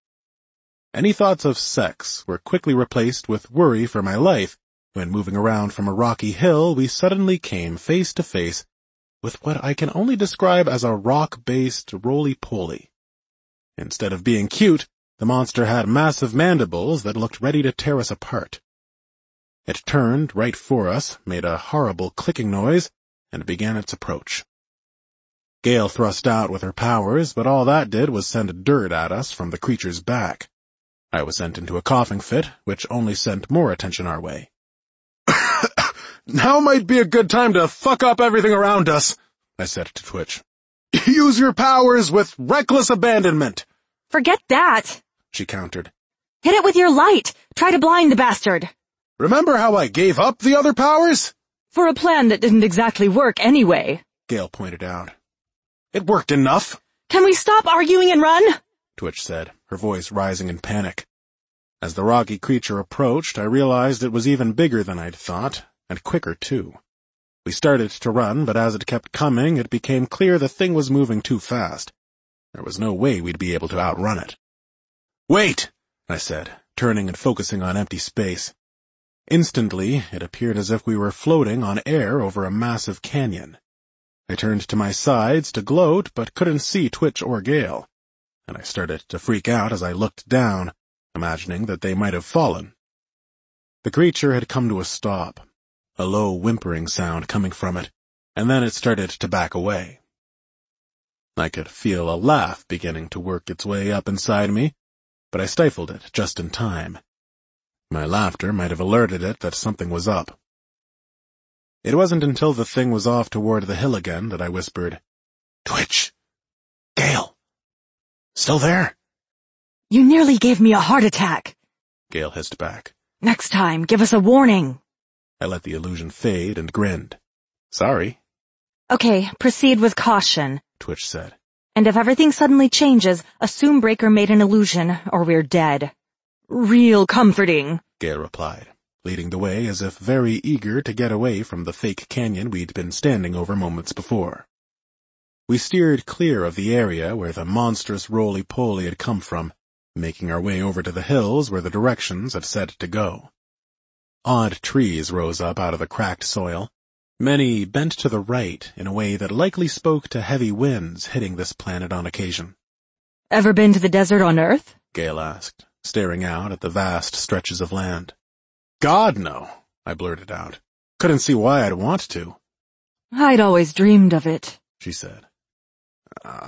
Any thoughts of sex were quickly replaced with worry for my life when moving around from a rocky hill we suddenly came face to face with what I can only describe as a rock-based roly-poly. Instead of being cute, the monster had massive mandibles that looked ready to tear us apart. It turned right for us, made a horrible clicking noise, and began its approach. Gale thrust out with her powers, but all that did was send dirt at us from the creature's back. I was sent into a coughing fit, which only sent more attention our way. Now might be a good time to fuck up everything around us, I said to Twitch. Use your powers with reckless abandonment. Forget that, she countered. Hit it with your light. Try to blind the bastard. Remember how I gave up the other powers? For a plan that didn't exactly work anyway, Gale pointed out. It worked enough. Can we stop arguing and run? Twitch said, her voice rising in panic. As the rocky creature approached, I realized it was even bigger than I'd thought, and quicker too. We started to run, but as it kept coming, it became clear the thing was moving too fast. There was no way we'd be able to outrun it. "Wait!" I said, turning and focusing on empty space. Instantly, it appeared as if we were floating on air over a massive canyon. I turned to my sides to gloat, but couldn't see Twitch or Gale, and I started to freak out as I looked down, imagining that they might have fallen. The creature had come to a stop, a low whimpering sound coming from it, and then it started to back away. I could feel a laugh beginning to work its way up inside me, but I stifled it just in time. My laughter might have alerted it that something was up. It wasn't until the thing was off toward the hill again that I whispered, "Twitch! Gale! Still there?" You nearly gave me a heart attack. Gale hissed back. Next time, give us a warning. I let the illusion fade and grinned. "Sorry," Okay, proceed with caution. Twitch said. And if everything suddenly changes, assume Breaker made an illusion, or we're dead. Real comforting, Gale replied, leading the way as if very eager to get away from the fake canyon we'd been standing over moments before. We steered clear of the area where the monstrous roly-poly had come from, making our way over to the hills where the directions had said to go. Odd trees rose up out of the cracked soil, Many bent to the right in a way that likely spoke to heavy winds hitting this planet on occasion. Ever been to the desert on Earth? Gale asked, staring out at the vast stretches of land. God, no, I blurted out. Couldn't see why I'd want to. I'd always dreamed of it, she said.